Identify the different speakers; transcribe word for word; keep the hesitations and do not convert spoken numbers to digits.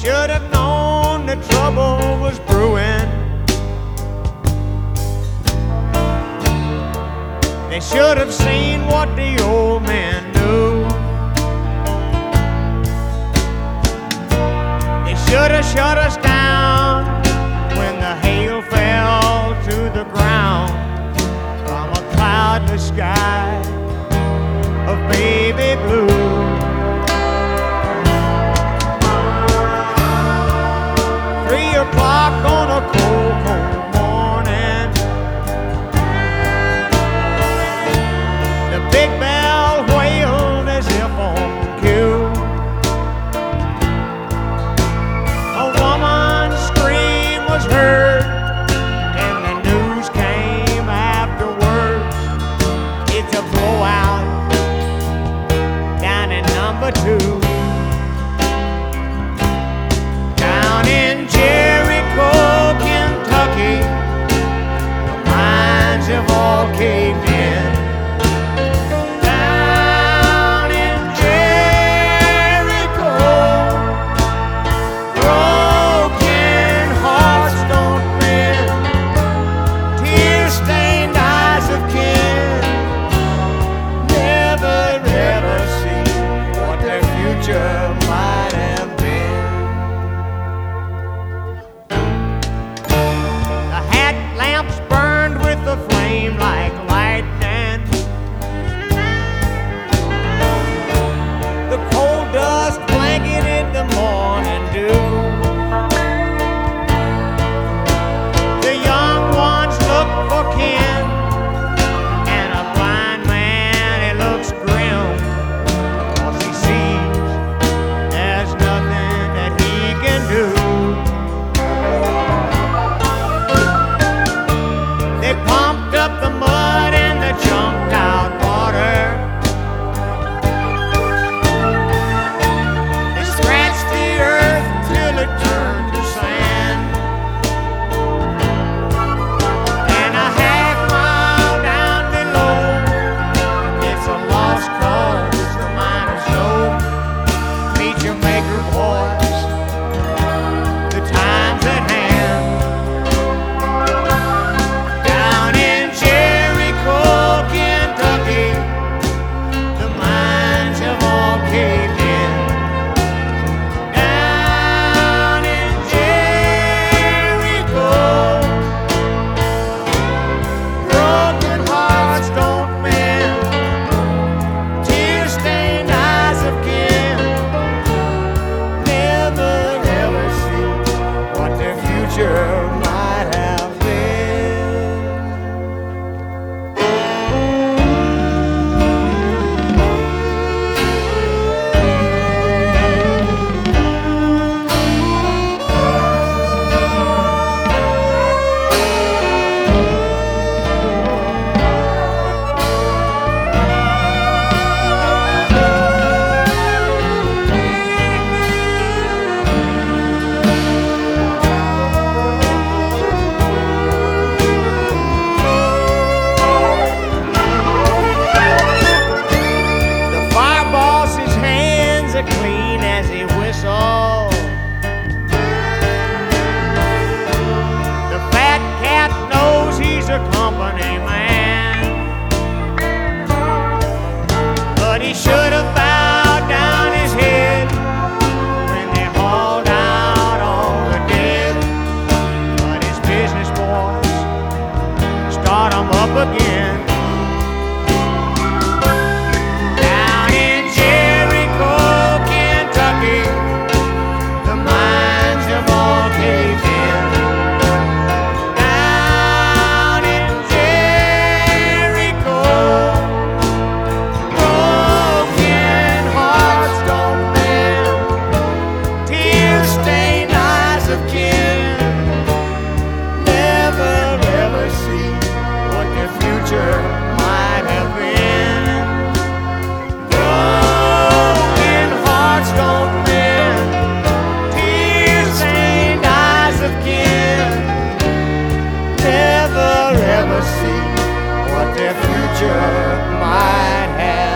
Speaker 1: should have known the trouble was brewing. They should have seen what the old man knew. They should have shut us down when the hail fell to the ground from a cloudless sky of baby blue. Three o'clock on a cold, cold morning, the big bell wailed as if on cue. A woman's scream was heard, and the news came afterwards. It's a blowout down in number two. Down in Jericho, Kentucky, the mines have all caved in. Down in Jericho, broken hearts don't mend, tear-stained eyes of kin never ever see what their future might have been. The hat lamps burned with a flame like lightning. The cold dust blanketed the morning dew. The young ones look for kin, and a blind man, he looks grim, 'cause he sees there's nothing that he can do. They pumped up the mud and the chunked out water. They scratched the earth till it turned to sand. And a half mile down below, it's a lost cause, the miners know. Meet your maker, boys, the time's at hand. Down in Jericho, Kentucky, the mines have all caved in. Down in Jericho, broken hearts don't mend, tear-stained eyes of kin never ever see what their future might have been. The fire boss's hands are clean as he whistles. The fat cat knows he's a company man, but he should have bowed down his head when they hauled out all the dead. But his business boys start 'em up again. Down in Jericho, Kentucky, the mines have all caved in. Down in Jericho, broken hearts don't mend, tear-stained eyes of kin never ever see what their future might have been. Broken hearts don't mend, tear-stained eyes of kin never ever see what their future might have